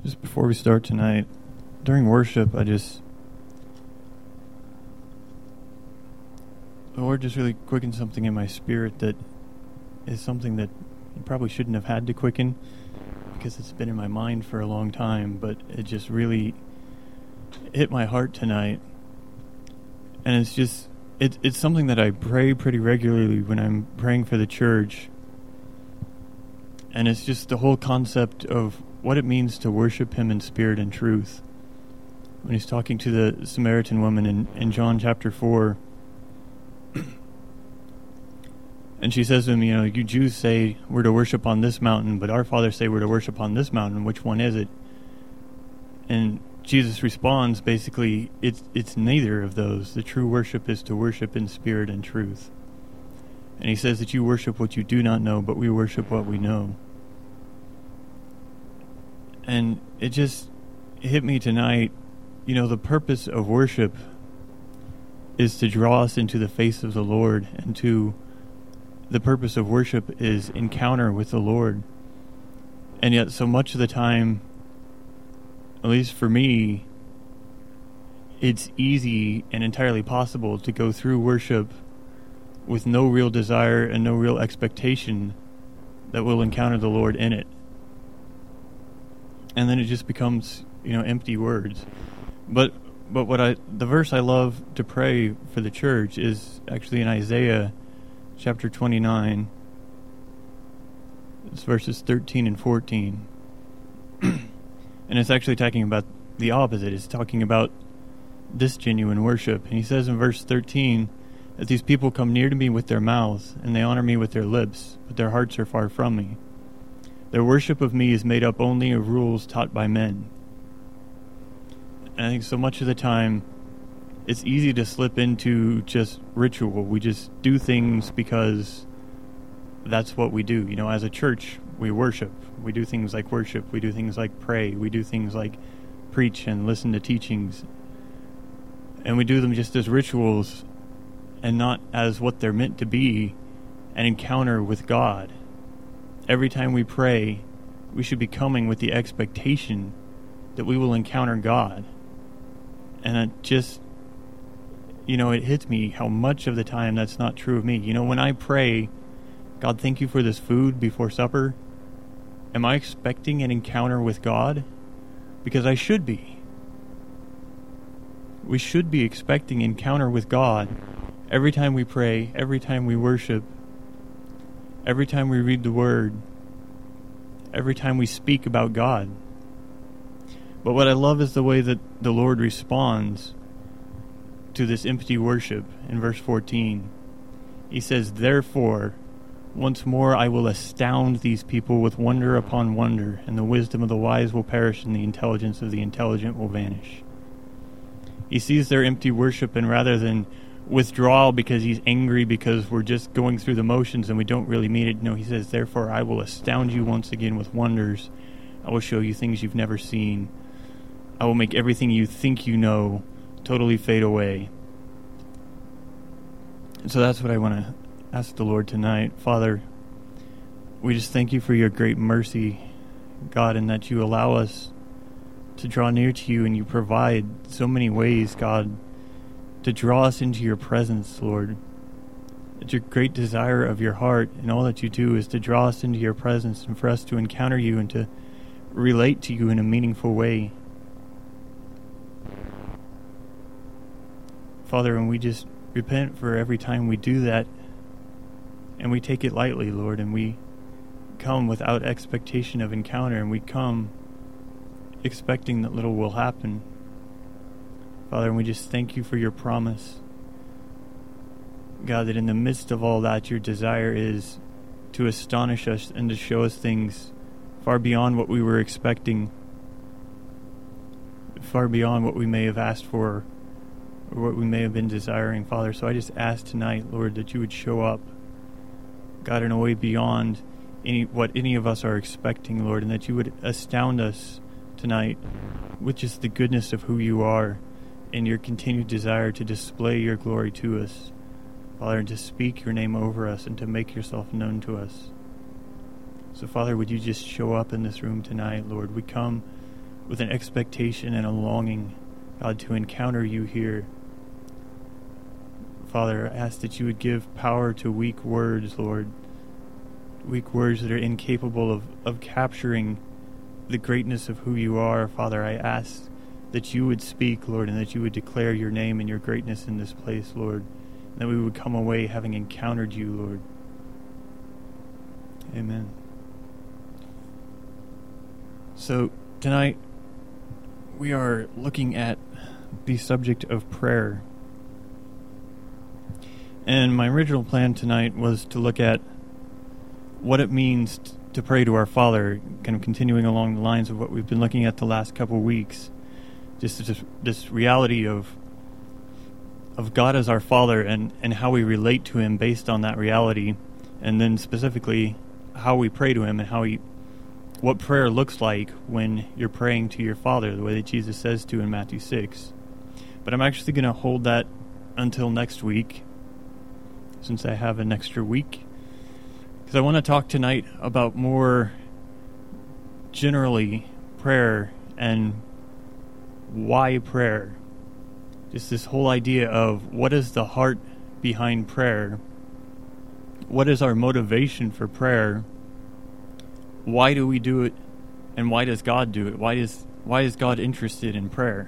Just before we start tonight, during worship, the Lord just really quickened something in my spirit that is something that He probably shouldn't have had to quicken because it's been in my mind for a long time, but it just really hit my heart tonight. And it's something that I pray pretty regularly when I'm praying for the church. And it's just the whole concept of what it means to worship Him in spirit and truth. When He's talking to the Samaritan woman in John chapter 4, and she says to him, you Jews say we're to worship on this mountain, but our fathers say we're to worship on this mountain. Which one is it? And Jesus responds, basically, it's neither of those. The true worship is to worship in spirit and truth. And He says that you worship what you do not know, but we worship what we know. And it just hit me tonight, the purpose of worship is to draw us into the face of the Lord, and the purpose of worship is encounter with the Lord. And yet so much of the time, at least for me, it's easy and entirely possible to go through worship with no real desire and no real expectation that we'll encounter the Lord in it. And then it just becomes, empty words. But the verse I love to pray for the church is actually in Isaiah chapter 29. It's verses 13 and 14. And it's actually talking about the opposite. It's talking about this genuine worship. And He says in verse 13 that these people come near to me with their mouths, and they honor me with their lips, but their hearts are far from me. Their worship of me is made up only of rules taught by men. And I think so much of the time, it's easy to slip into just ritual. We just do things because that's what we do. As a church, we worship. We do things like worship. We do things like pray. We do things like preach and listen to teachings. And we do them just as rituals and not as what they're meant to be, an encounter with God. Every time we pray, we should be coming with the expectation that we will encounter God. And it just, it hits me how much of the time that's not true of me. When I pray, God, thank you for this food before supper, am I expecting an encounter with God? Because I should be. We should be expecting encounter with God every time we pray, every time we worship, every time we read the Word, every time we speak about God. But what I love is the way that the Lord responds to this empty worship in verse 14. He says, therefore, once more I will astound these people with wonder upon wonder, and the wisdom of the wise will perish, and the intelligence of the intelligent will vanish. He sees their empty worship, and rather than withdrawal because He's angry because we're just going through the motions and we don't really mean it, He says, therefore I will astound you once again with wonders. I will show you things you've never seen. I will make everything you think you know totally fade away. And so that's what I want to ask the Lord tonight. Father, we just thank you for your great mercy, God, and that you allow us to draw near to you, and you provide so many ways, God, to draw us into your presence, Lord. It's your great desire of your heart, and all that you do is to draw us into your presence and for us to encounter you and to relate to you in a meaningful way. Father, and we just repent for every time we do that, and we take it lightly, Lord, and we come without expectation of encounter, and we come expecting that little will happen. Father, and we just thank you for your promise, God, that in the midst of all that, your desire is to astonish us and to show us things far beyond what we were expecting, far beyond what we may have asked for or what we may have been desiring, Father. So I just ask tonight, Lord, that you would show up, God, in a way beyond what any of us are expecting, Lord, and that you would astound us tonight with just the goodness of who you are and your continued desire to display your glory to us, Father, and to speak your name over us and to make yourself known to us. So, Father, would you just show up in this room tonight, Lord? We come with an expectation and a longing, God, to encounter you here. Father, I ask that you would give power to weak words, Lord. Weak words that are incapable of capturing the greatness of who you are. Father, I ask that you would speak, Lord, and that you would declare your name and your greatness in this place, Lord. And that we would come away having encountered you, Lord. Amen. So, tonight, we are looking at the subject of prayer. And my original plan tonight was to look at what it means to pray to our Father, kind of continuing along the lines of what we've been looking at the last couple weeks. Just this reality of God as our Father and how we relate to Him based on that reality, and then specifically how we pray to Him and what prayer looks like when you're praying to your Father, the way that Jesus says to in Matthew 6. But I'm actually going to hold that until next week, since I have an extra week, because I want to talk tonight about more generally prayer and why prayer. Just this whole idea of what is the heart behind prayer, what is our motivation for prayer, why do we do it, and why does God do it? Why is God interested in prayer?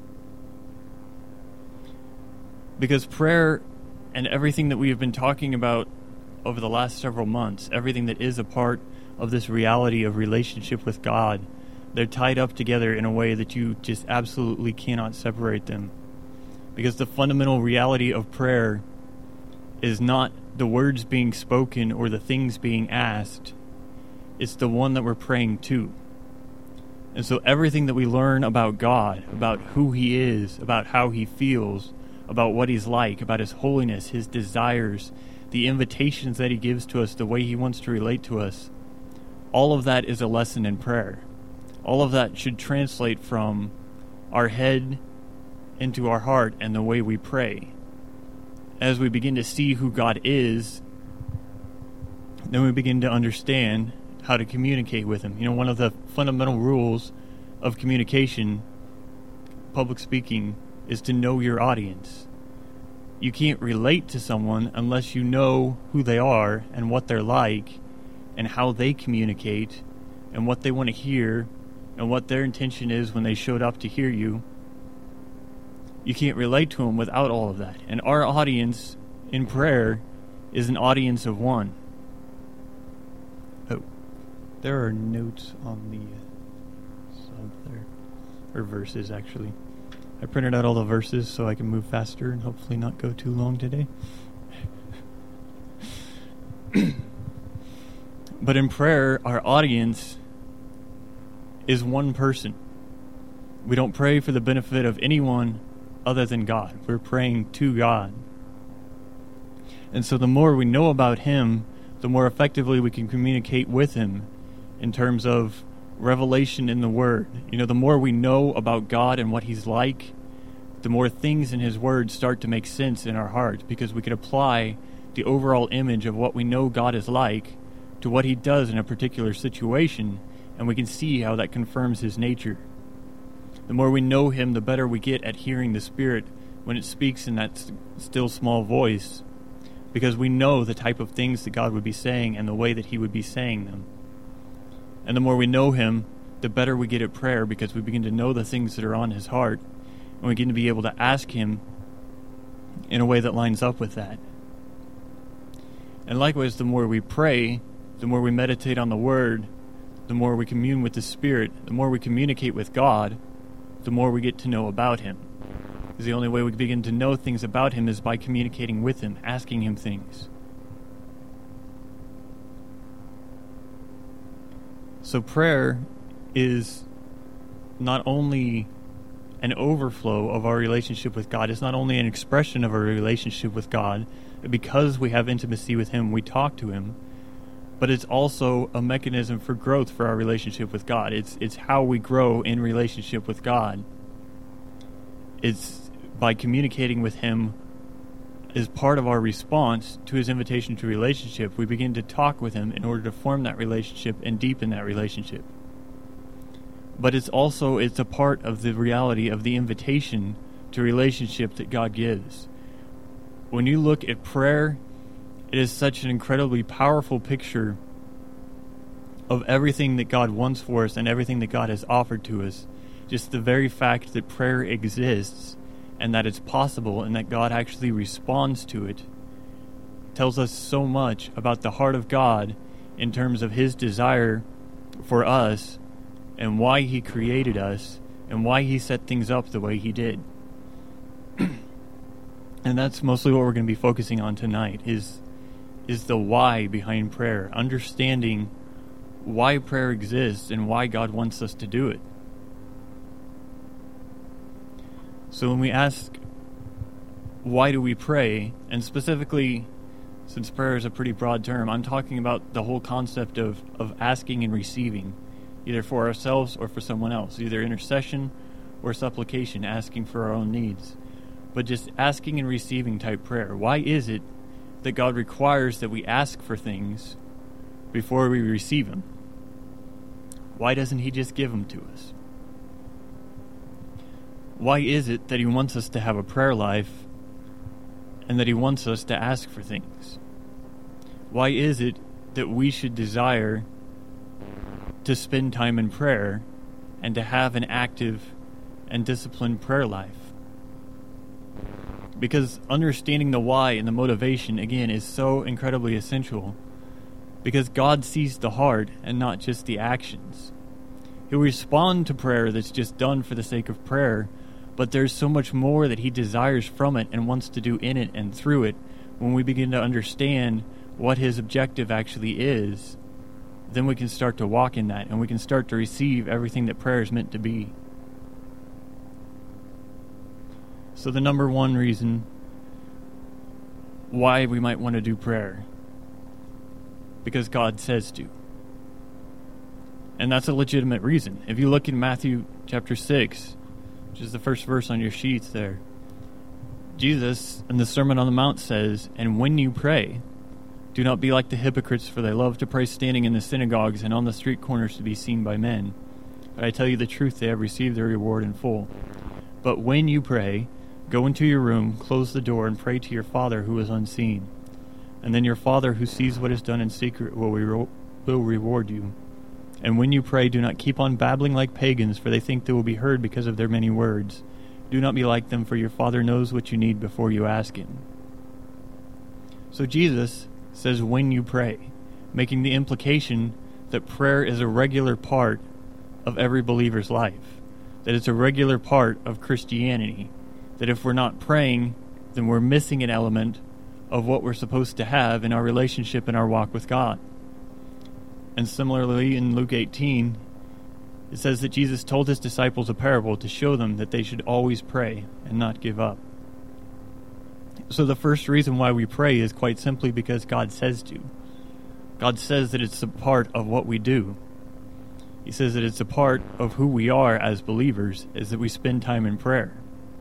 Because prayer and everything that we have been talking about over the last several months, everything that is a part of this reality of relationship with God, they're tied up together in a way that you just absolutely cannot separate them. Because the fundamental reality of prayer is not the words being spoken or the things being asked. It's the one that we're praying to. And so everything that we learn about God, about who He is, about how He feels, about what He's like, about His holiness, His desires, the invitations that He gives to us, the way He wants to relate to us, all of that is a lesson in prayer. All of that should translate from our head into our heart and the way we pray. As we begin to see who God is, then we begin to understand how to communicate with Him. You know, one of the fundamental rules of communication, public speaking, is to know your audience. You can't relate to someone unless you know who they are and what they're like and how they communicate and what they want to hear and what their intention is when they showed up to hear you. You can't relate to them without all of that. And our audience in prayer is an audience of one. Oh, there are notes on the sub there, or verses actually. I printed out all the verses so I can move faster and hopefully not go too long today. But in prayer, our audience is one person. We don't pray for the benefit of anyone other than God. We're praying to God. And so the more we know about Him, the more effectively we can communicate with Him in terms of revelation in the Word. You know, the more we know about God and what He's like, the more things in His Word start to make sense in our heart, because we can apply the overall image of what we know God is like to what He does in a particular situation, and we can see how that confirms His nature. The more we know Him, the better we get at hearing the Spirit when it speaks in that still small voice, because we know the type of things that God would be saying and the way that He would be saying them. And the more we know Him, the better we get at prayer, because we begin to know the things that are on His heart, and we begin to be able to ask Him in a way that lines up with that. And likewise, the more we pray, the more we meditate on the Word, the more we commune with the Spirit, the more we communicate with God, the more we get to know about Him. Because the only way we begin to know things about Him is by communicating with Him, asking Him things. So prayer is not only an overflow of our relationship with God, it's not only an expression of our relationship with God, because we have intimacy with Him, we talk to Him, but it's also a mechanism for growth for our relationship with God. It's how we grow in relationship with God. It's by communicating with Him as part of our response to His invitation to relationship. We begin to talk with Him in order to form that relationship and deepen that relationship. but it's a part of the reality of the invitation to relationship that God gives. When you look at prayer, it is such an incredibly powerful picture of everything that God wants for us and everything that God has offered to us. Just the very fact that prayer exists and that it's possible and that God actually responds to it tells us so much about the heart of God in terms of His desire for us and why He created us and why He set things up the way He did. And that's mostly what we're going to be focusing on tonight, is the why behind prayer, understanding why prayer exists and why God wants us to do it. So when we ask, why do we pray, and specifically, since prayer is a pretty broad term, I'm talking about the whole concept of asking and receiving, either for ourselves or for someone else, either intercession or supplication, asking for our own needs. But just asking and receiving type prayer. Why is it that God requires that we ask for things before we receive them? Why doesn't He just give them to us? Why is it that He wants us to have a prayer life and that He wants us to ask for things? Why is it that we should desire to spend time in prayer and to have an active and disciplined prayer life? Because understanding the why and the motivation, again, is so incredibly essential. Because God sees the heart and not just the actions. He'll respond to prayer that's just done for the sake of prayer, but there's so much more that He desires from it and wants to do in it and through it. When we begin to understand what His objective actually is, then we can start to walk in that and we can start to receive everything that prayer is meant to be. So the number one reason why we might want to do prayer, because God says to. And that's a legitimate reason. If you look in Matthew chapter 6, which is the first verse on your sheets there, Jesus in the Sermon on the Mount says, "And when you pray, do not be like the hypocrites, for they love to pray standing in the synagogues and on the street corners to be seen by men. But I tell you the truth, they have received their reward in full. But when you pray, go into your room, close the door, and pray to your Father who is unseen. And then your Father who sees what is done in secret will reward you. And when you pray, do not keep on babbling like pagans, for they think they will be heard because of their many words. Do not be like them, for your Father knows what you need before you ask Him." So Jesus says, when you pray, making the implication that prayer is a regular part of every believer's life, that it's a regular part of Christianity, that if we're not praying, then we're missing an element of what we're supposed to have in our relationship and our walk with God. And similarly, in Luke 18, it says that Jesus told His disciples a parable to show them that they should always pray and not give up. So the first reason why we pray is quite simply because God says to. God says that it's a part of what we do. He says that it's a part of who we are as believers, is that we spend time in prayer.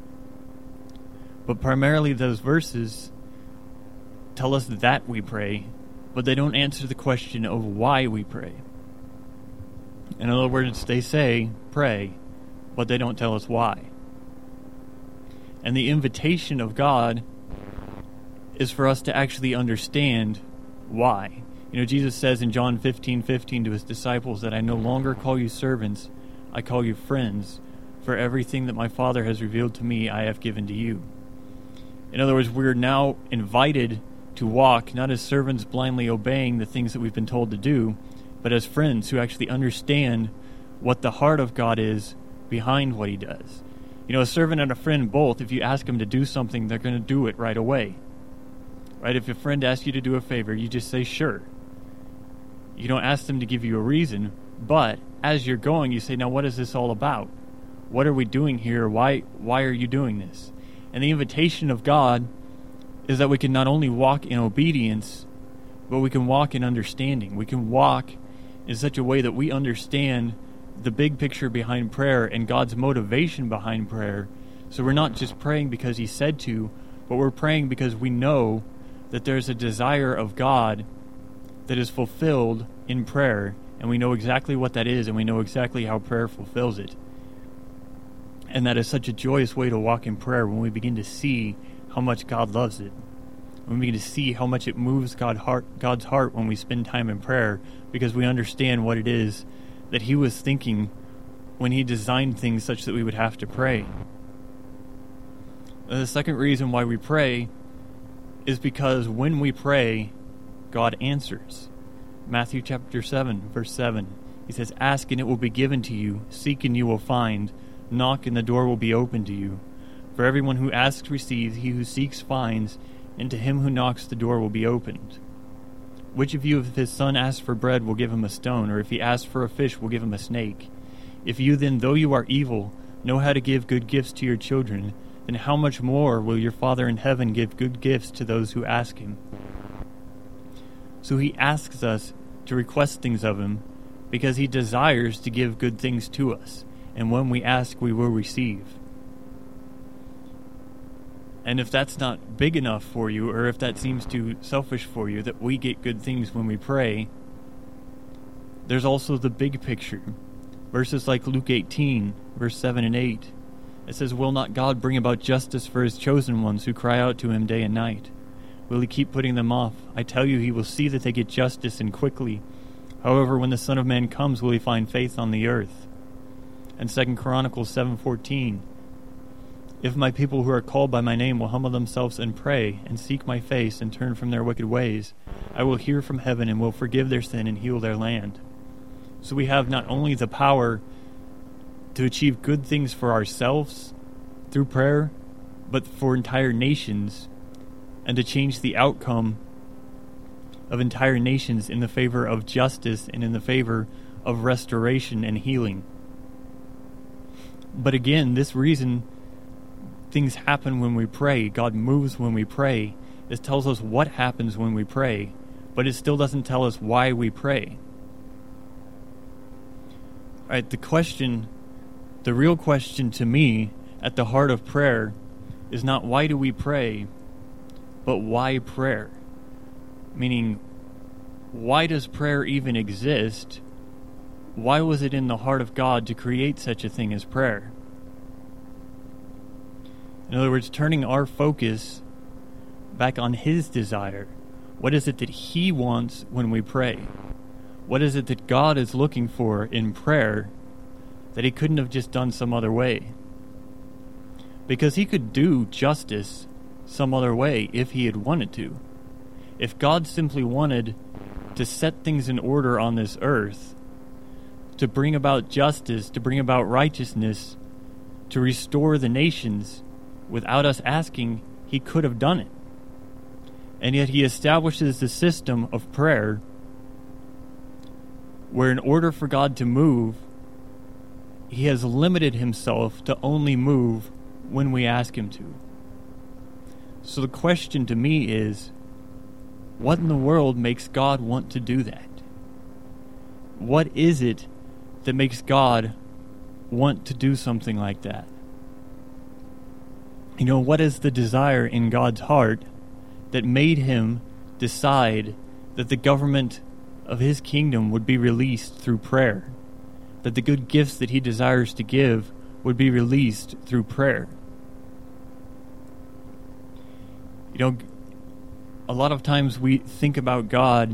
But primarily those verses tell us that we pray, but they don't answer the question of why we pray. In other words, they say, pray, but they don't tell us why. And the invitation of God is for us to actually understand why. You know, Jesus says in John 15:15 to His disciples that I no longer call you servants, I call you friends, for everything that my Father has revealed to me I have given to you. In other words, we're now invited to walk not as servants blindly obeying the things that we've been told to do, but as friends who actually understand what the heart of God is behind what He does. You know, a servant and a friend both, if you ask them to do something, they're going to do it right away. Right? If a friend asks you to do a favor, you just say, sure. You don't ask them to give you a reason, but as you're going, you say, now what is this all about? What are we doing here? Why are you doing this? And the invitation of God is that we can not only walk in obedience, but we can walk in understanding. We can walk in such a way that we understand the big picture behind prayer and God's motivation behind prayer. So we're not just praying because He said to, but we're praying because we know that there's a desire of God that is fulfilled in prayer, and we know exactly what that is, and we know exactly how prayer fulfills it. And that is such a joyous way to walk in prayer when we begin to see how much God loves it. When we begin to see how much it moves God's heart when we spend time in prayer, because we understand what it is that He was thinking when He designed things such that we would have to pray. The second reason why we pray is because when we pray, God answers. Matthew chapter 7, verse 7. He says, "Ask and it will be given to you. Seek and you will find. Knock and the door will be opened to you. For everyone who asks receives, he who seeks finds, and to him who knocks the door will be opened. Which of you, if his son asks for bread, will give him a stone, or if he asks for a fish, will give him a snake? If you then, though you are evil, know how to give good gifts to your children, then how much more will your Father in heaven give good gifts to those who ask Him?" So He asks us to request things of Him because He desires to give good things to us. And when we ask, we will receive. And if that's not big enough for you, or if that seems too selfish for you, that we get good things when we pray, there's also the big picture. Verses like Luke 18, verse 7 and 8. It says, "Will not God bring about justice for His chosen ones who cry out to Him day and night? Will He keep putting them off? I tell you, He will see that they get justice, and quickly. However, when the Son of Man comes, will He find faith on the earth?" And 2 Chronicles 7:14. "If my people who are called by my name will humble themselves and pray, and seek my face, and turn from their wicked ways, I will hear from heaven and will forgive their sin and heal their land." So we have not only the power to achieve good things for ourselves through prayer, but for entire nations, and to change the outcome of entire nations in the favor of justice and in the favor of restoration and healing. But again, this reason things happen when we pray, God moves when we pray, it tells us what happens when we pray, but it still doesn't tell us why we pray. All right, the real question to me at the heart of prayer is not why do we pray, but why prayer? Meaning, why does prayer even exist? Why was it in the heart of God to create such a thing as prayer? In other words, turning our focus back on His desire. What is it that He wants when we pray? What is it that God is looking for in prayer that He couldn't have just done some other way? Because He could do justice some other way if He had wanted to. If God simply wanted to set things in order on this earth, to bring about justice, to bring about righteousness, to restore the nations, without us asking, He could have done it. And yet He establishes the system of prayer where in order for God to move, He has limited Himself to only move when we ask Him to. So the question to me is, what in the world makes God want to do that? What is it that makes God want to do something like that? You know, what is the desire in God's heart that made Him decide that the government of His kingdom would be released through prayer? That the good gifts that He desires to give would be released through prayer? You know, a lot of times we think about God,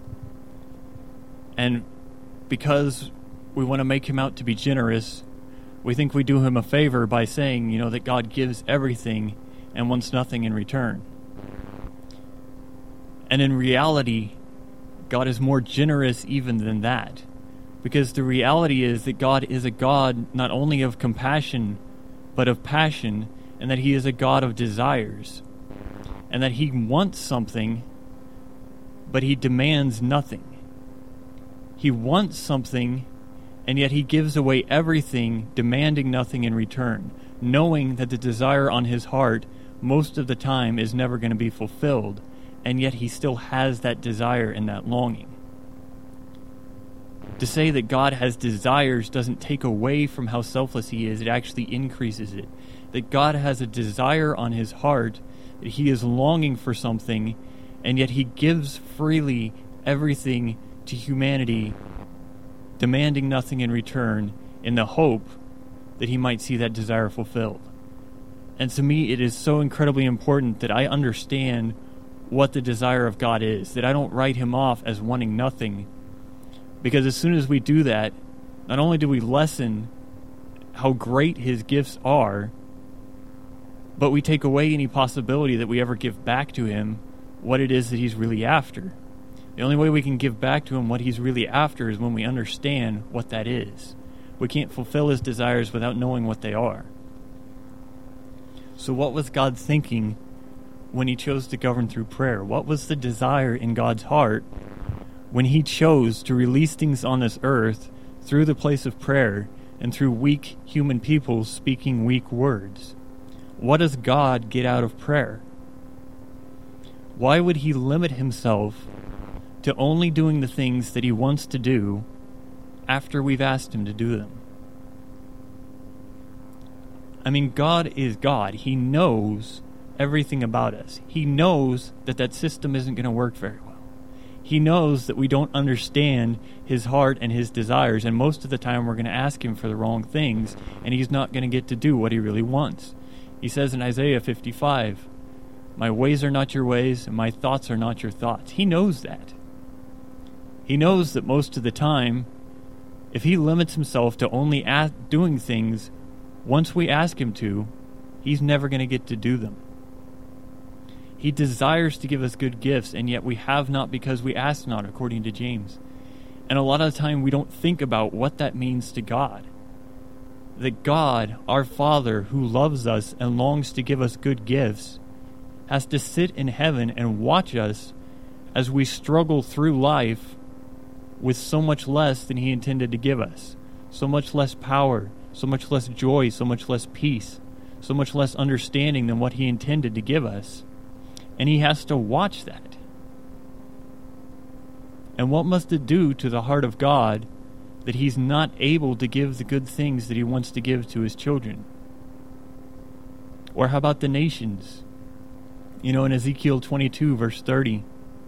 and because we want to make Him out to be generous, we think we do Him a favor by saying, you know, that God gives everything and wants nothing in return. And in reality, God is more generous even than that. Because the reality is that God is a God not only of compassion, but of passion, and that He is a God of desires. And that He wants something, but He demands nothing. He wants something, and yet He gives away everything, demanding nothing in return, knowing that the desire on His heart most of the time is never going to be fulfilled, and yet He still has that desire and that longing. To say that God has desires doesn't take away from how selfless He is, it actually increases it. That God has a desire on His heart, that He is longing for something, and yet He gives freely everything to humanity demanding nothing in return in the hope that he might see that desire fulfilled. And to me, it is so incredibly important that I understand what the desire of God is, that I don't write him off as wanting nothing. Because as soon as we do that, not only do we lessen how great his gifts are, but we take away any possibility that we ever give back to him what it is that he's really after. The only way we can give back to him what he's really after is when we understand what that is. We can't fulfill his desires without knowing what they are. So what was God thinking when he chose to govern through prayer? What was the desire in God's heart when he chose to release things on this earth through the place of prayer and through weak human people speaking weak words? What does God get out of prayer? Why would he limit himself to only doing the things that he wants to do after we've asked him to do them? I mean, God is God. He knows everything about us. He knows that that system isn't going to work very well. He knows that we don't understand his heart and his desires, and most of the time we're going to ask him for the wrong things, and he's not going to get to do what he really wants. He says in Isaiah 55, "My ways are not your ways, and my thoughts are not your thoughts." He knows that. He knows that most of the time, if he limits himself to only doing things once we ask him to, he's never going to get to do them. He desires to give us good gifts, and yet we have not because we ask not, according to James. And a lot of the time we don't think about what that means to God. That God, our Father, who loves us and longs to give us good gifts, has to sit in heaven and watch us as we struggle through life with so much less than he intended to give us. So much less power, so much less joy, so much less peace, so much less understanding than what he intended to give us. And he has to watch that. And what must it do to the heart of God that he's not able to give the good things that he wants to give to his children? Or how about the nations? You know, in Ezekiel 22, verse 30,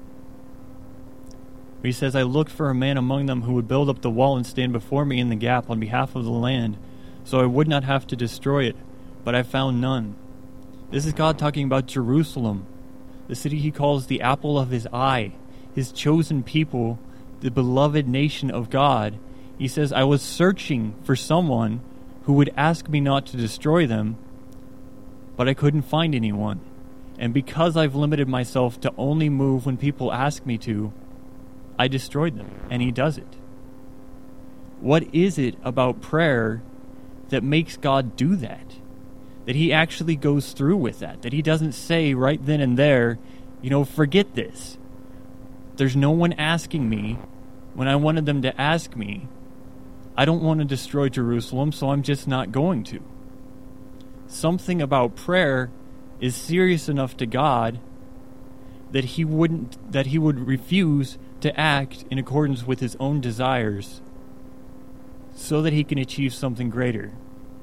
where he says, "I looked for a man among them who would build up the wall and stand before me in the gap on behalf of the land, so I would not have to destroy it, but I found none." This is God talking about Jerusalem, the city he calls the apple of his eye, his chosen people, the beloved nation of God. He says, "I was searching for someone who would ask me not to destroy them, but I couldn't find anyone. And because I've limited myself to only move when people ask me to, I destroyed them." And he does it. What is it about prayer that makes God do that? That he actually goes through with that? That he doesn't say right then and there, forget this. There's no one asking me when I wanted them to ask me. I don't want to destroy Jerusalem, so I'm just not going to. Something about prayer is serious enough to God that he would refuse to act in accordance with his own desires so that he can achieve something greater.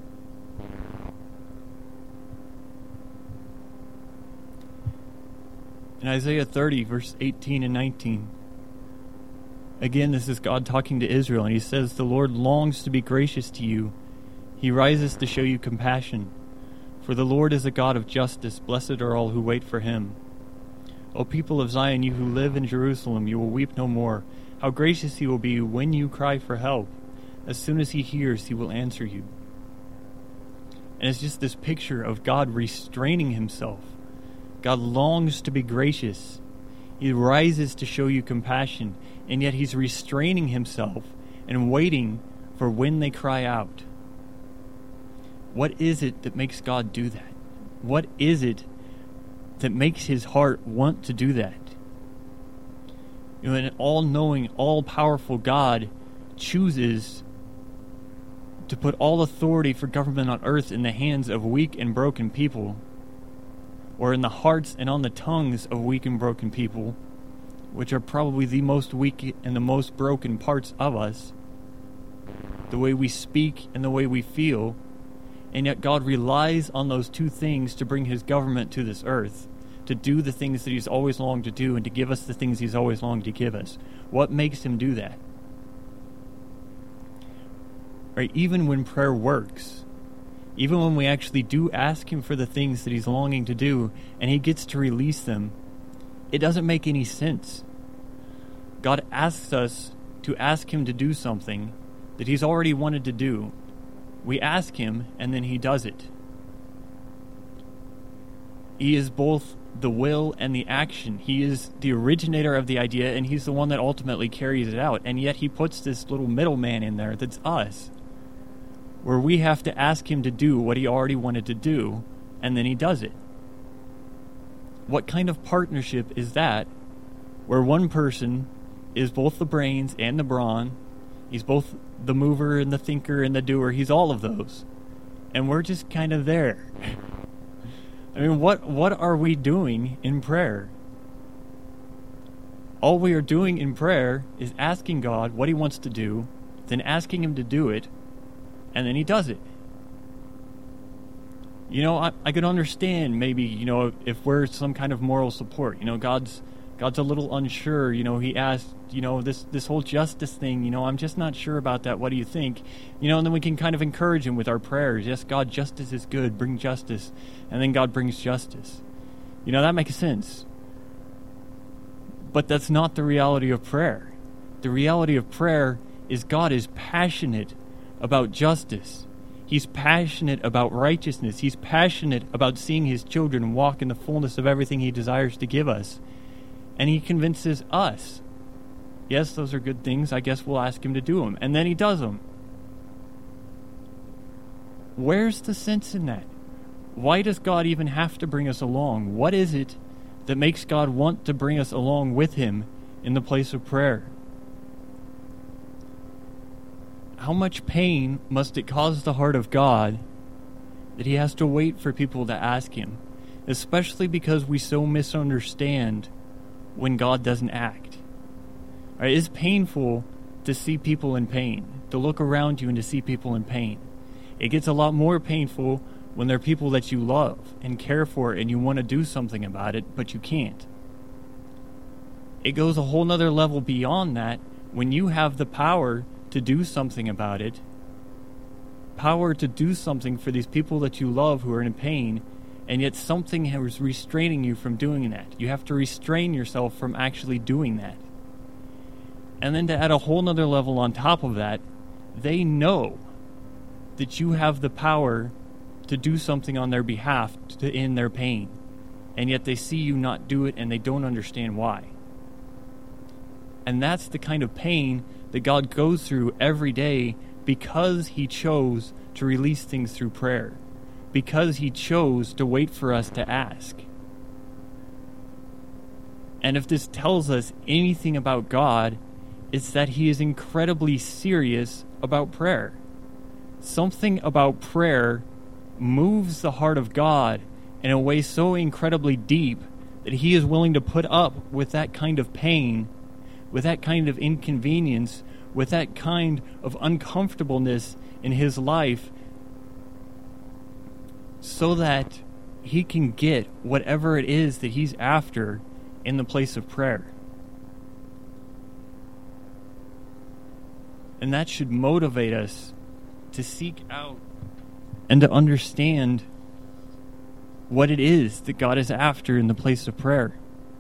In Isaiah 30, verse 18 and 19, again, this is God talking to Israel, and he says, "The Lord longs to be gracious to you. He rises to show you compassion. For the Lord is a God of justice. Blessed are all who wait for him. O people of Zion, you who live in Jerusalem, you will weep no more. How gracious he will be when you cry for help. As soon as he hears, he will answer you." And it's just this picture of God restraining himself. God longs to be gracious. He rises to show you compassion, and yet he's restraining himself and waiting for when they cry out. What is it that makes God do that? What is it that makes his heart want to do that? An all-knowing, all-powerful God chooses to put all authority for government on earth in the hands of weak and broken people, or in the hearts and on the tongues of weak and broken people, which are probably the most weak and the most broken parts of us, the way we speak and the way we feel. And yet God relies on those two things to bring his government to this earth, to do the things that he's always longed to do and to give us the things he's always longed to give us. What makes him do that? right? Even when prayer works, even when we actually do ask him for the things that he's longing to do and he gets to release them, it doesn't make any sense. God asks us to ask him to do something that he's already wanted to do. We ask him and then he does it. He is both the will and the action. He is the originator of the idea, and he's the one that ultimately carries it out. And yet he puts this little middleman in there that's us, where we have to ask him to do what he already wanted to do, and then he does it. What kind of partnership is that, where one person is both the brains and the brawn, he's both the mover and the thinker and the doer, he's all of those, and we're just kind of there? I mean, what are we doing in prayer? All we are doing in prayer is asking God what he wants to do, then asking him to do it, and then he does it. You know, I could understand maybe, you know, if we're some kind of moral support. You know, God's a little unsure. You know, he asked, you know, this whole justice thing, you know, I'm just not sure about that. What do you think? You know, and then we can kind of encourage him with our prayers. Yes, God, justice is good. Bring justice. And then God brings justice. You know, that makes sense. But that's not the reality of prayer. The reality of prayer is God is passionate about justice. He's passionate about righteousness. He's passionate about seeing his children walk in the fullness of everything he desires to give us. And he convinces us, yes, those are good things. I guess we'll ask him to do them. And then he does them. Where's the sense in that? Why does God even have to bring us along? What is it that makes God want to bring us along with him in the place of prayer? How much pain must it cause the heart of God that he has to wait for people to ask him? Especially because we so misunderstand when God doesn't act. Right, it's painful to see people in pain, to look around you and to see people in pain. It gets a lot more painful when they're people that you love and care for and you want to do something about it, but you can't. It goes a whole nother level beyond that when you have the power to do something about it, power to do something for these people that you love who are in pain, and yet something is restraining you from doing that. You have to restrain yourself from actually doing that. And then to add a whole nother level on top of that, they know that you have the power to do something on their behalf to end their pain, and yet they see you not do it and they don't understand why. And that's the kind of pain that God goes through every day because he chose to release things through prayer, because he chose to wait for us to ask. And if this tells us anything about God, it's that he is incredibly serious about prayer. Something about prayer moves the heart of God in a way so incredibly deep that he is willing to put up with that kind of pain, with that kind of inconvenience, with that kind of uncomfortableness in his life, so that he can get whatever it is that he's after in the place of prayer. And that should motivate us to seek out and to understand what it is that God is after in the place of prayer.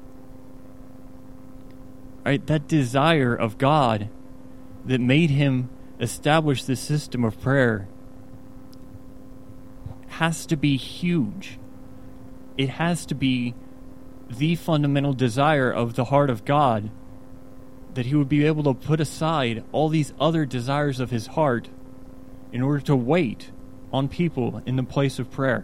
Right? That desire of God that made him establish this system of prayer has to be huge. It has to be the fundamental desire of the heart of God, that he would be able to put aside all these other desires of his heart in order to wait on people in the place of prayer.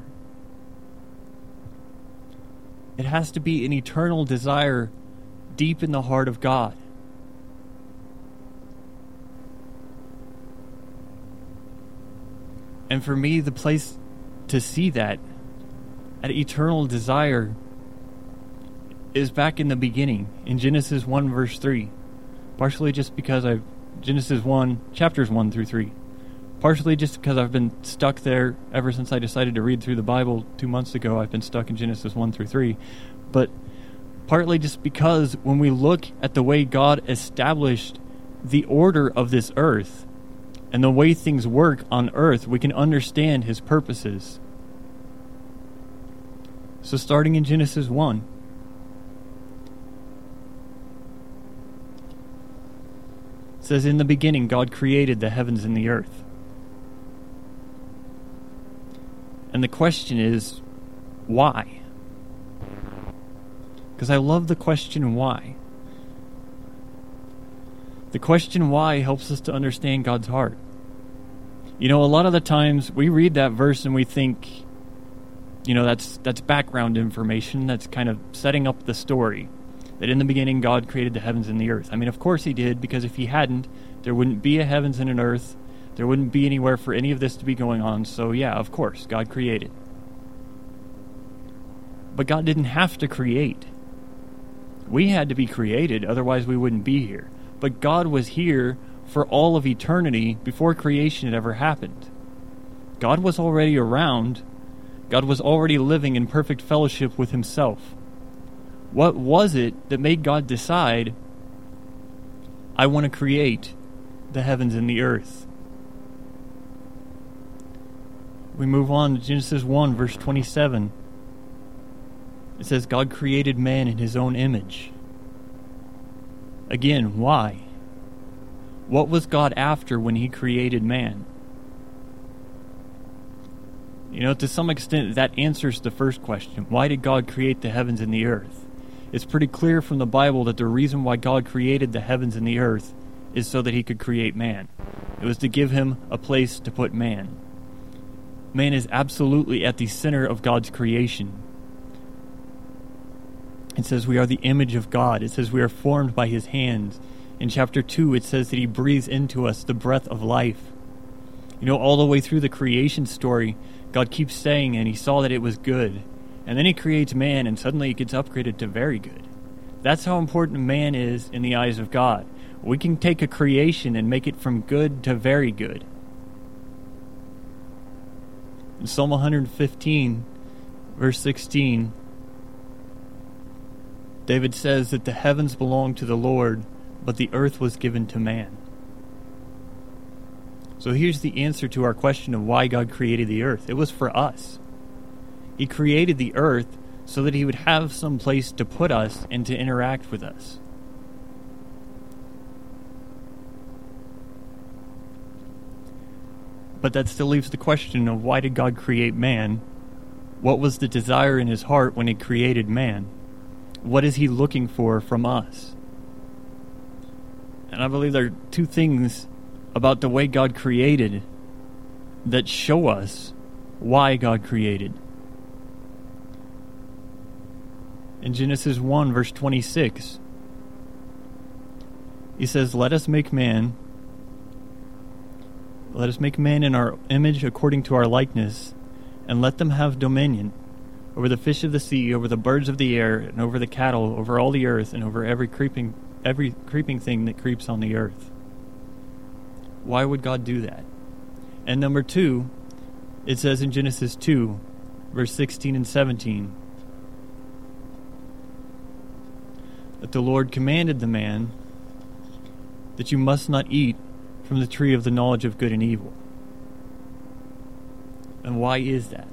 It has to be an eternal desire deep in the heart of God. And for me, the place to see that eternal desire is back in the beginning, in Genesis 1 verse 3. Partially just because Genesis 1, chapters 1 through 3. Partially just because I've been stuck there ever since I decided to read through the Bible 2 months ago. I've been stuck in Genesis 1 through 3. But partly just because when we look at the way God established the order of this earth, and the way things work on earth, we can understand his purposes. So starting in Genesis 1, it says, "In the beginning God created the heavens and the earth." And the question is, why? Because I love the question why. The question why helps us to understand God's heart. You know, a lot of the times we read that verse and we think, you know, that's background information, that's kind of setting up the story. That in the beginning God created the heavens and the earth. I mean, of course he did, because if he hadn't, there wouldn't be a heavens and an earth. There wouldn't be anywhere for any of this to be going on. So yeah, of course, God created. But God didn't have to create. We had to be created, otherwise we wouldn't be here. But God was here for all of eternity before creation had ever happened. God was already around. God was already living in perfect fellowship with himself. What was it that made God decide, I want to create the heavens and the earth? We move on to Genesis 1, verse 27. It says, God created man in his own image. Again, why? What was God after when he created man? You know, to some extent, that answers the first question. Why did God create the heavens and the earth? It's pretty clear from the Bible that the reason why God created the heavens and the earth is so that he could create man. It was to give him a place to put man. Man is absolutely at the center of God's creation. It says we are the image of God. It says we are formed by his hands. In chapter 2, it says that he breathes into us the breath of life. You know, all the way through the creation story, God keeps saying, and he saw that it was good. And then he creates man, and suddenly it gets upgraded to very good. That's how important man is in the eyes of God. We can take a creation and make it from good to very good. In Psalm 115, verse 16, David says that the heavens belong to the Lord, but the earth was given to man. So here's the answer to our question of why God created the earth. It was for us. He created the earth so that he would have some place to put us and to interact with us. But that still leaves the question of why did God create man? What was the desire in his heart when he created man? What is he looking for from us? And I believe there are two things about the way God created that show us why God created. In Genesis 1, verse 26, he says, Let us make man in our image according to our likeness, and let them have dominion over the fish of the sea, over the birds of the air, and over the cattle, over all the earth, and over every creeping thing that creeps on the earth. Why would God do that? And number 2, it says in Genesis 2, verse 16 and 17, that the Lord commanded the man that you must not eat from the tree of the knowledge of good and evil. And why is that?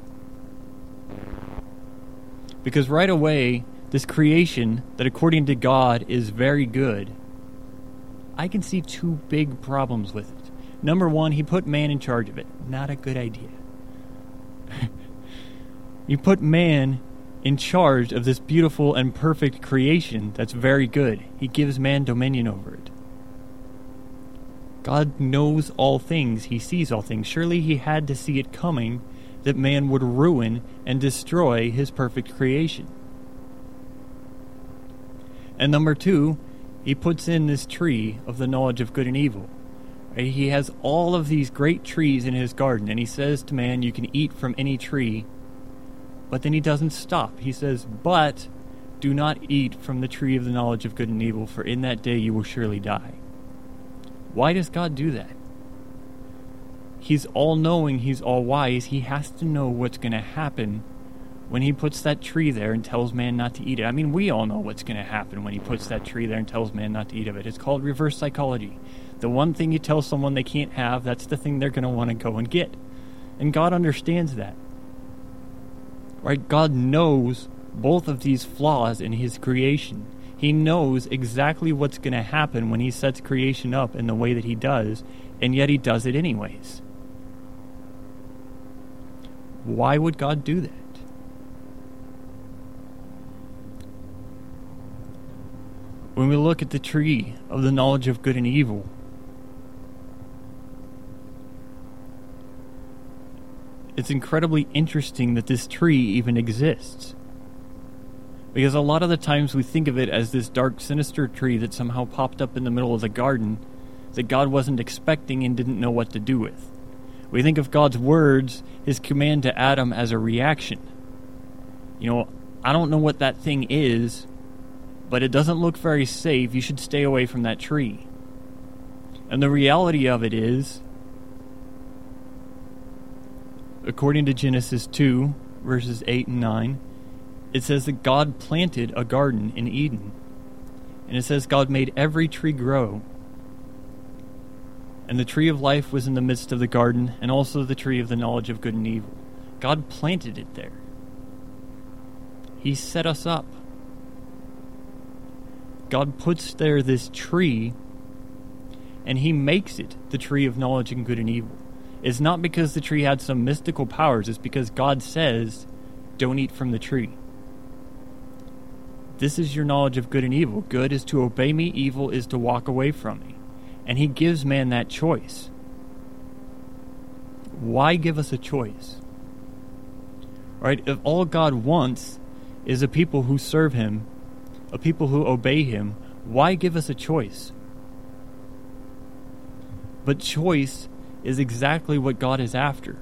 Because right away, this creation that according to God is very good, I can see two big problems with it. Number 1, he put man in charge of it. Not a good idea. You put man in charge of this beautiful and perfect creation that's very good. He gives man dominion over it. God knows all things. He sees all things. Surely he had to see it coming that man would ruin and destroy his perfect creation. And number 2, he puts in this tree of the knowledge of good and evil. He has all of these great trees in his garden, and he says to man, you can eat from any tree. But then he doesn't stop. He says, but do not eat from the tree of the knowledge of good and evil, for in that day you will surely die. Why does God do that? He's all-knowing, he's all-wise. He has to know what's going to happen when he puts that tree there and tells man not to eat it. I mean, we all know what's going to happen when he puts that tree there and tells man not to eat of it. It's called reverse psychology. The one thing you tell someone they can't have, that's the thing they're going to want to go and get. And God understands that. Right? God knows both of these flaws in his creation. He knows exactly what's going to happen when he sets creation up in the way that he does, and yet he does it anyways. Why would God do that? When we look at the tree of the knowledge of good and evil, it's incredibly interesting that this tree even exists. Because a lot of the times we think of it as this dark, sinister tree that somehow popped up in the middle of the garden that God wasn't expecting and didn't know what to do with. We think of God's words, his command to Adam, as a reaction. I don't know what that thing is, but it doesn't look very safe. You should stay away from that tree. And the reality of it is, according to Genesis 2, verses 8 and 9, it says that God planted a garden in Eden. And it says God made every tree grow. And the tree of life was in the midst of the garden, and also the tree of the knowledge of good and evil. God planted it there. He set us up. God puts there this tree, and he makes it the tree of knowledge and good and evil. It's not because the tree had some mystical powers. It's because God says, don't eat from the tree. This is your knowledge of good and evil. Good is to obey me. Evil is to walk away from me. And he gives man that choice. Why give us a choice? Right? If all God wants is a people who serve him, a people who obey him, why give us a choice? But choice is exactly what God is after.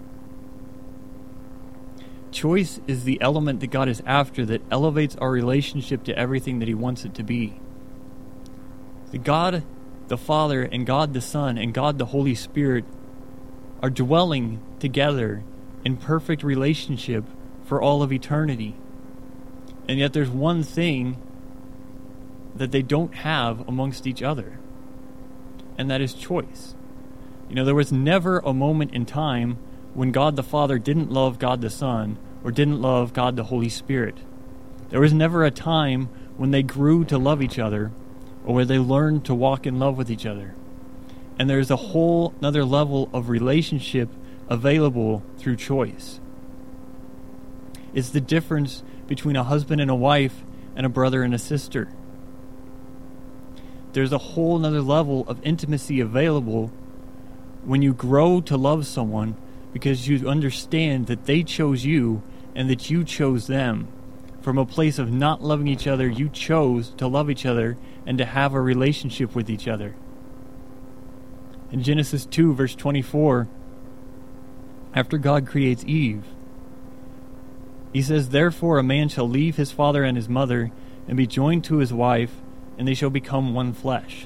Choice is the element that God is after that elevates our relationship to everything that he wants it to be. The God the Father and God the Son and God the Holy Spirit are dwelling together in perfect relationship for all of eternity. And yet there's one thing that they don't have amongst each other, and that is choice. There was never a moment in time when God the Father didn't love God the Son or didn't love God the Holy Spirit. There was never a time when they grew to love each other or where they learned to walk in love with each other. And there's a whole another level of relationship available through choice. It's the difference between a husband and a wife and a brother and a sister. There's a whole another level of intimacy available when you grow to love someone because you understand that they chose you and that you chose them. From a place of not loving each other, you chose to love each other and to have a relationship with each other. In Genesis 2, verse 24, after God creates Eve, he says, "Therefore a man shall leave his father and his mother and be joined to his wife, and they shall become one flesh."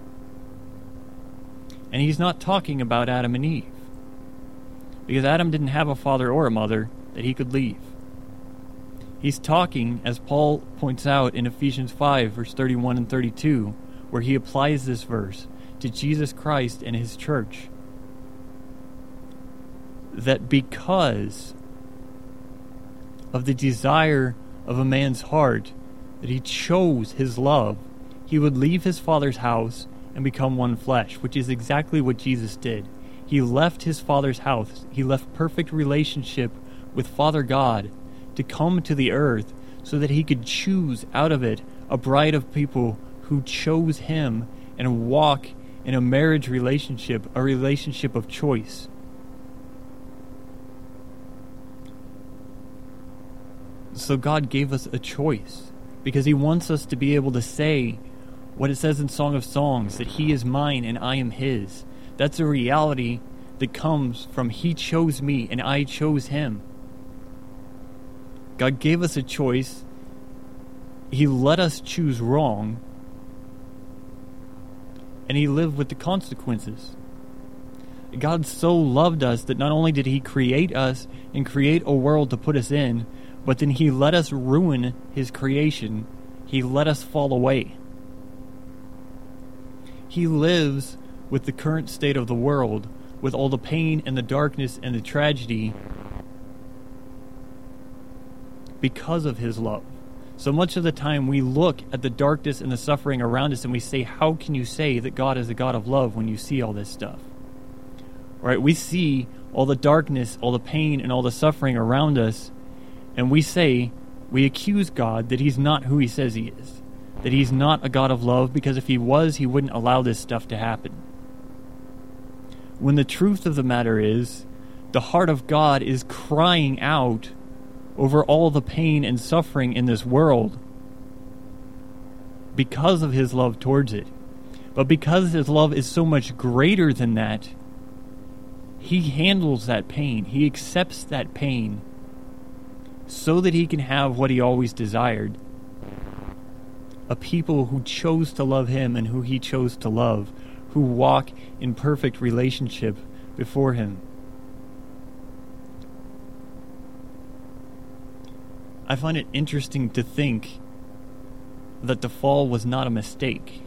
And he's not talking about Adam and Eve, because Adam didn't have a father or a mother that he could leave. He's talking, as Paul points out in Ephesians 5, verse 31 and 32, where he applies this verse to Jesus Christ and his church, that because of the desire of a man's heart, that he chose his love, he would leave his father's house and become one flesh, which is exactly what Jesus did. He left his father's house. He left perfect relationship with Father God to come to the earth so that he could choose out of it a bride of people who chose him and walk in a marriage relationship, a relationship of choice. So God gave us a choice because he wants us to be able to say what it says in Song of Songs, that he is mine and I am his. That's a reality that comes from he chose me and I chose him. God gave us a choice. He let us choose wrong, and he lived with the consequences. God so loved us that not only did he create us and create a world to put us in, but then he let us ruin his creation. He let us fall away. He lives with the current state of the world, with all the pain and the darkness and the tragedy, because of his love. So much of the time we look at the darkness and the suffering around us and we say, how can you say that God is a God of love when you see all this stuff? Right? We see all the darkness, all the pain, and all the suffering around us, and we accuse God that he's not who he says he is. That he's not a God of love, because if he was, he wouldn't allow this stuff to happen. When the truth of the matter is, the heart of God is crying out over all the pain and suffering in this world because of his love towards it. But because his love is so much greater than that, he handles that pain. He accepts that pain so that he can have what he always desired. A people who chose to love him and who he chose to love, who walk in perfect relationship before him. I find it interesting to think that the fall was not a mistake.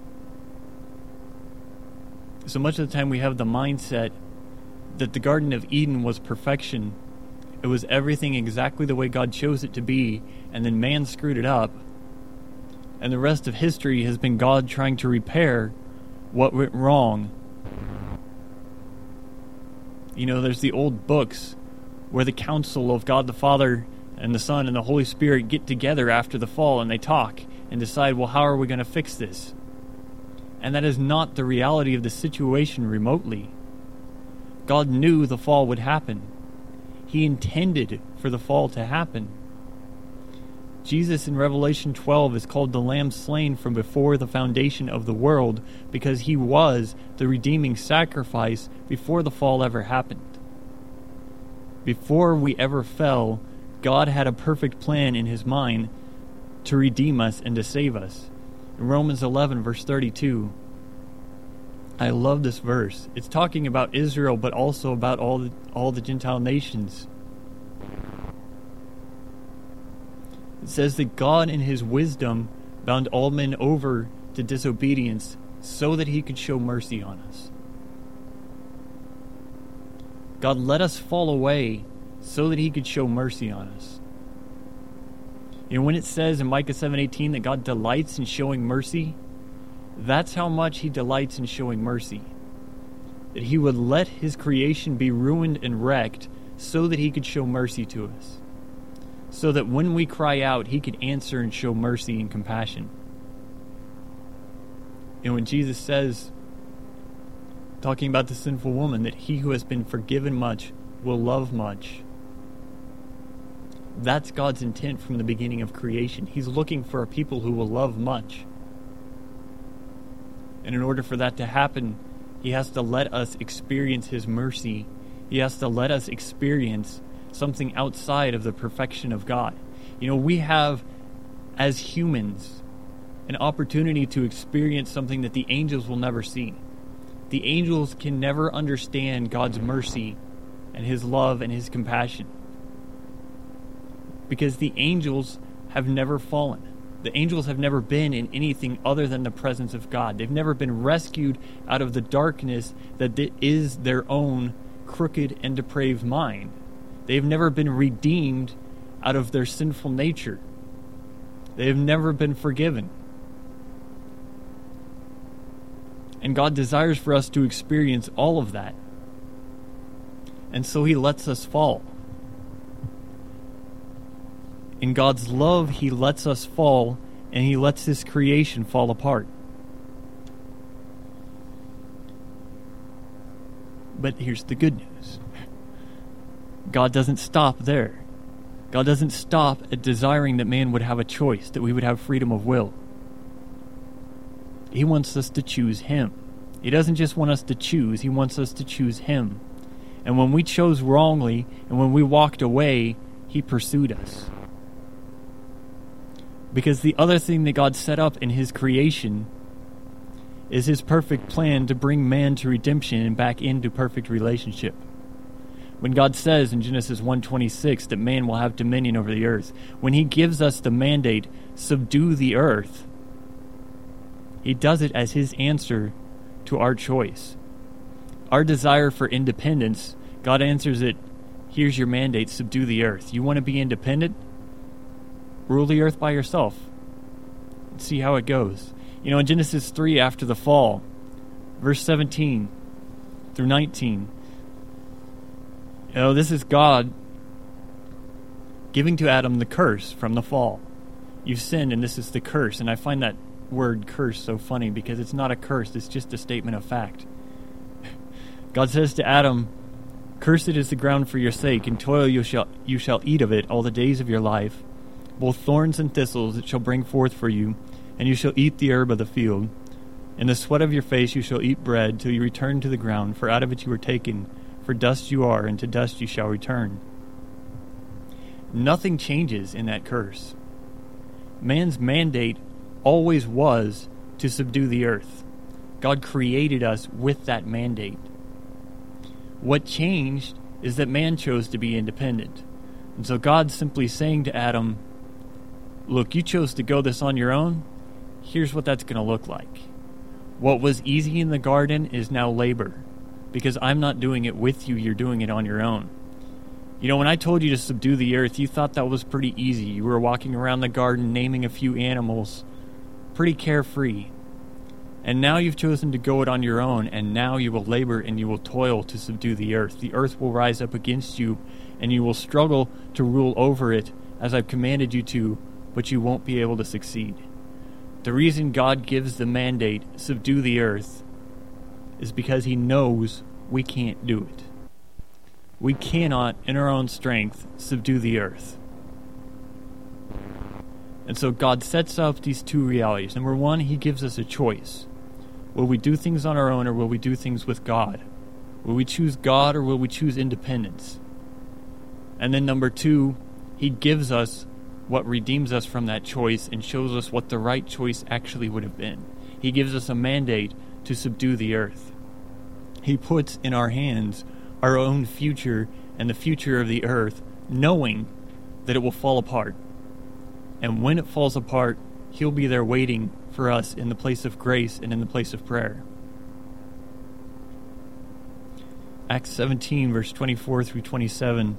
So much of the time we have the mindset that the Garden of Eden was perfection. It was everything exactly the way God chose it to be, and then man screwed it up. And the rest of history has been God trying to repair what went wrong. You know, there's the old books where the council of God the Father and the Son and the Holy Spirit get together after the fall and they talk and decide, well, how are we going to fix this? And that is not the reality of the situation remotely. God knew the fall would happen. He intended for the fall to happen. Jesus in Revelation 12 is called the Lamb slain from before the foundation of the world because he was the redeeming sacrifice before the fall ever happened. Before we ever fell, God had a perfect plan in his mind to redeem us and to save us. In Romans 11, verse 32, I love this verse. It's talking about Israel, but also about all the Gentile nations. It says that God in his wisdom bound all men over to disobedience so that he could show mercy on us. God let us fall away so that he could show mercy on us. You know, when it says in Micah 7:18 that God delights in showing mercy, that's how much he delights in showing mercy. That he would let his creation be ruined and wrecked so that he could show mercy to us. So that when we cry out, he could answer and show mercy and compassion. And when Jesus says, talking about the sinful woman, that he who has been forgiven much will love much, that's God's intent from the beginning of creation. He's looking for a people who will love much. And in order for that to happen, he has to let us experience his mercy. He has to let us experience something outside of the perfection of God. You know, we have, as humans, an opportunity to experience something that the angels will never see. The angels can never understand God's mercy and his love and his compassion. Because the angels have never fallen. The angels have never been in anything other than the presence of God. They've never been rescued out of the darkness that is their own crooked and depraved mind. They've never been redeemed out of their sinful nature. They have never been forgiven. And God desires for us to experience all of that. And so he lets us fall. In God's love, he lets us fall, and he lets his creation fall apart. But here's the good news. God doesn't stop there. God doesn't stop at desiring that man would have a choice, that we would have freedom of will. He wants us to choose him. He doesn't just want us to choose, he wants us to choose him. And when we chose wrongly, and when we walked away, he pursued us. Because the other thing that God set up in his creation is his perfect plan to bring man to redemption and back into perfect relationship. When God says in Genesis 1:26 that man will have dominion over the earth, when he gives us the mandate, subdue the earth, he does it as his answer to our choice. Our desire for independence, God answers it, here's your mandate, subdue the earth. You want to be independent? Rule the earth by yourself. See how it goes. In Genesis 3, after the fall, verse 17 through 19, this is God giving to Adam the curse from the fall. You've sinned, and this is the curse. And I find that word curse so funny because it's not a curse, it's just a statement of fact. God says to Adam, cursed is the ground for your sake, and toil you shall eat of it all the days of your life. Both thorns and thistles it shall bring forth for you, and you shall eat the herb of the field. In the sweat of your face you shall eat bread till you return to the ground, for out of it you were taken. For dust you are, and to dust you shall return. Nothing changes in that curse. Man's mandate always was to subdue the earth. God created us with that mandate. What changed is that man chose to be independent. And so God's simply saying to Adam, look, you chose to go this on your own. Here's what that's going to look like. What was easy in the garden is now labor. Because I'm not doing it with you, you're doing it on your own. When I told you to subdue the earth, you thought that was pretty easy. You were walking around the garden naming a few animals, pretty carefree. And now you've chosen to go it on your own, and now you will labor and you will toil to subdue the earth. The earth will rise up against you, and you will struggle to rule over it as I've commanded you to, but you won't be able to succeed. The reason God gives the mandate, subdue the earth, is because he knows we can't do it. We cannot, in our own strength, subdue the earth. And so God sets up these two realities. Number one, he gives us a choice. Will we do things on our own, or will we do things with God? Will we choose God, or will we choose independence? And then number two, he gives us what redeems us from that choice and shows us what the right choice actually would have been. He gives us a mandate to subdue the earth. He puts in our hands our own future and the future of the earth, knowing that it will fall apart. And when it falls apart, he'll be there waiting for us in the place of grace and in the place of prayer. Acts 17, verse 24 through 27.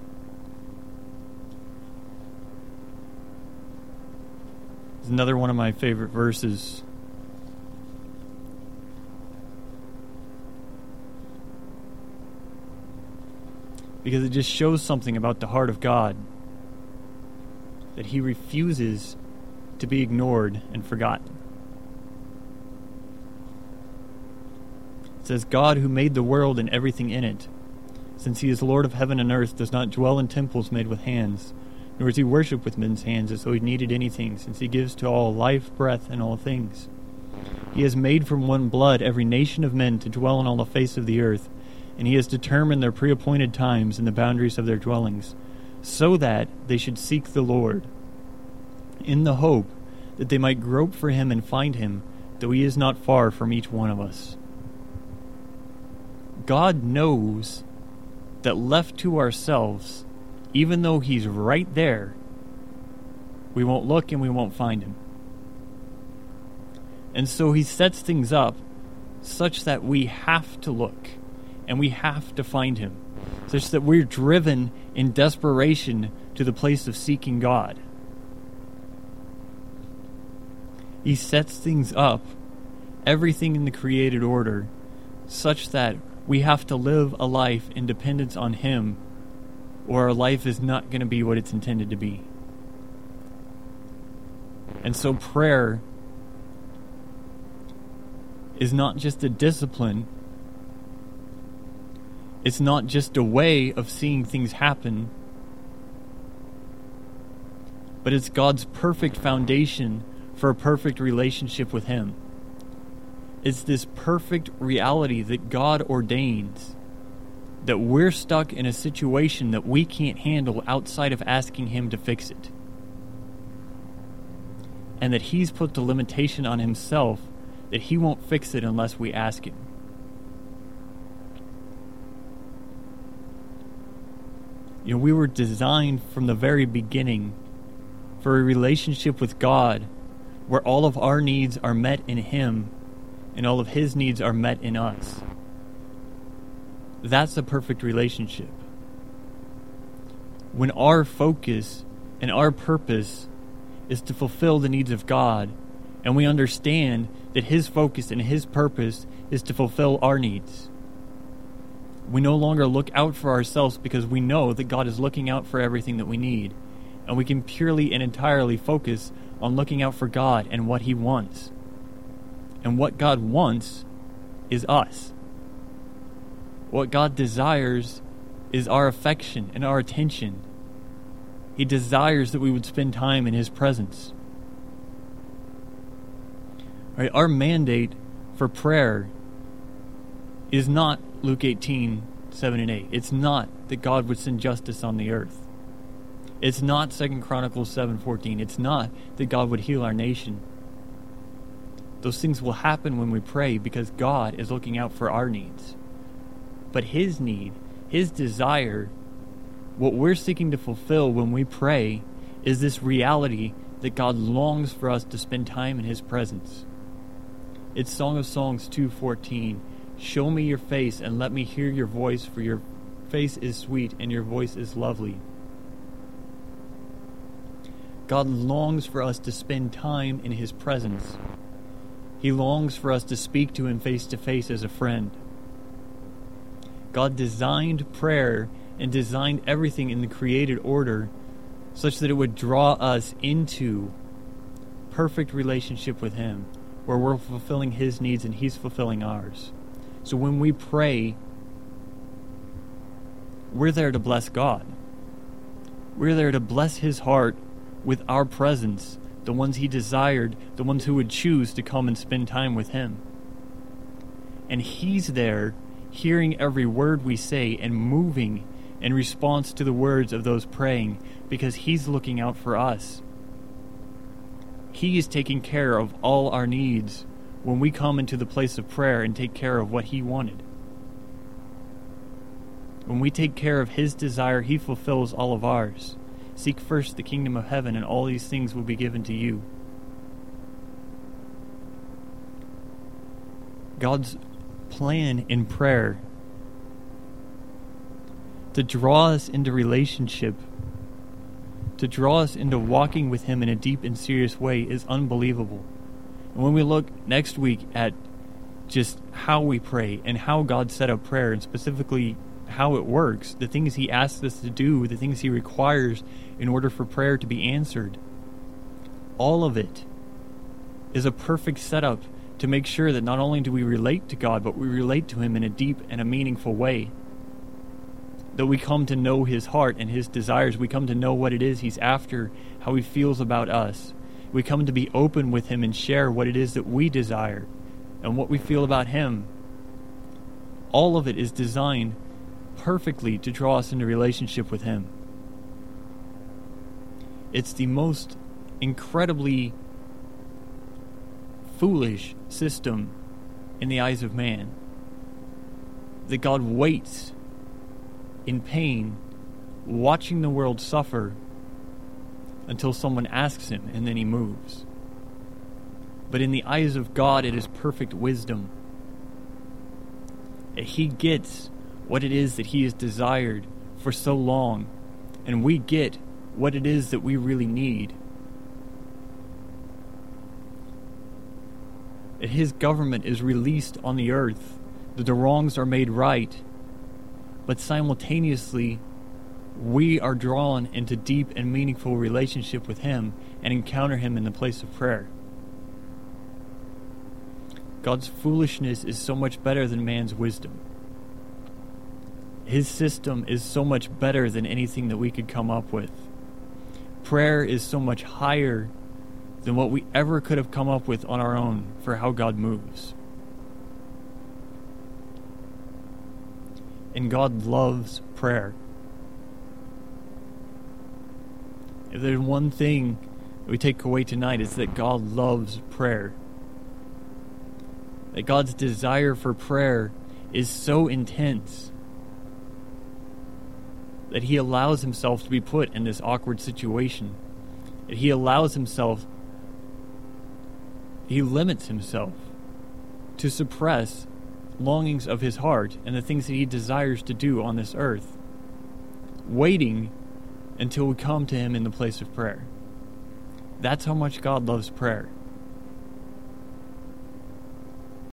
It's another one of my favorite verses. Because it just shows something about the heart of God, that he refuses to be ignored and forgotten. It says, God who made the world and everything in it, since he is Lord of heaven and earth, does not dwell in temples made with hands, nor is he worshipped with men's hands as though he needed anything, since he gives to all life, breath, and all things. He has made from one blood every nation of men to dwell on all the face of the earth, and he has determined their pre-appointed times and the boundaries of their dwellings, so that they should seek the Lord, in the hope that they might grope for him and find him, though he is not far from each one of us. God knows that left to ourselves, even though he's right there, we won't look and we won't find him. And so he sets things up such that we have to look and we have to find him, such that we're driven in desperation to the place of seeking God. He sets things up, everything in the created order, such that we have to live a life in dependence on him, or our life is not going to be what it's intended to be. And so prayer is not just a discipline. It's not just a way of seeing things happen, but it's God's perfect foundation for a perfect relationship with him. It's this perfect reality that God ordains, that we're stuck in a situation that we can't handle outside of asking him to fix it. And that he's put the limitation on himself that he won't fix it unless we ask him. We were designed from the very beginning for a relationship with God where all of our needs are met in him and all of his needs are met in us. That's a perfect relationship. When our focus and our purpose is to fulfill the needs of God, and we understand that his focus and his purpose is to fulfill our needs, we no longer look out for ourselves because we know that God is looking out for everything that we need, and we can purely and entirely focus on looking out for God and what he wants. And what God wants is us. What God desires is our affection and our attention. He desires that we would spend time in his presence. Right, our mandate for prayer is not Luke 18:7 and 8. It's not that God would send justice on the earth. It's not 2 Chronicles 7:14. It's not that God would heal our nation. Those things will happen when we pray because God is looking out for our needs. But his need, his desire, what we're seeking to fulfill when we pray is this reality that God longs for us to spend time in his presence. It's Song of Songs 2:14. Show me your face and let me hear your voice, for your face is sweet and your voice is lovely. God longs for us to spend time in his presence. He longs for us to speak to him face to face as a friend. God designed prayer and designed everything in the created order such that it would draw us into perfect relationship with him, where we're fulfilling his needs and he's fulfilling ours. So when we pray, we're there to bless God. We're there to bless his heart with our presence, the ones he desired, the ones who would choose to come and spend time with him. And he's there hearing every word we say and moving in response to the words of those praying because he's looking out for us. He is taking care of all our needs when we come into the place of prayer and take care of what he wanted. When we take care of his desire, he fulfills all of ours. Seek first the kingdom of heaven, and all these things will be given to you. God's plan in prayer to draw us into relationship, to draw us into walking with him in a deep and serious way is unbelievable. And when we look next week at just how we pray and how God set up prayer, and specifically how it works, the things he asks us to do, the things he requires in order for prayer to be answered, all of it is a perfect setup to make sure that not only do we relate to God, but we relate to him in a deep and a meaningful way. That we come to know his heart and his desires. We come to know what it is he's after, how he feels about us. We come to be open with him and share what it is that we desire and what we feel about him. All of it is designed perfectly to draw us into relationship with him. It's the most incredibly foolish system in the eyes of man, that God waits in pain, watching the world suffer until someone asks him, and then he moves. But in the eyes of God, it is perfect wisdom. He gets what it is that he has desired for so long, and we get what it is that we really need. That his government is released on the earth, that the wrongs are made right, but simultaneously we are drawn into deep and meaningful relationship with him and encounter him in the place of prayer. God's foolishness is so much better than man's wisdom. His system is so much better than anything that we could come up with. Prayer is so much higher than what we ever could have come up with on our own for how God moves. And God loves prayer. If there's one thing that we take away tonight, it's that God loves prayer. That God's desire for prayer is so intense that he allows himself to be put in this awkward situation. That he limits himself to suppress longings of his heart and the things that he desires to do on this earth, waiting until we come to him in the place of prayer. That's how much God loves prayer.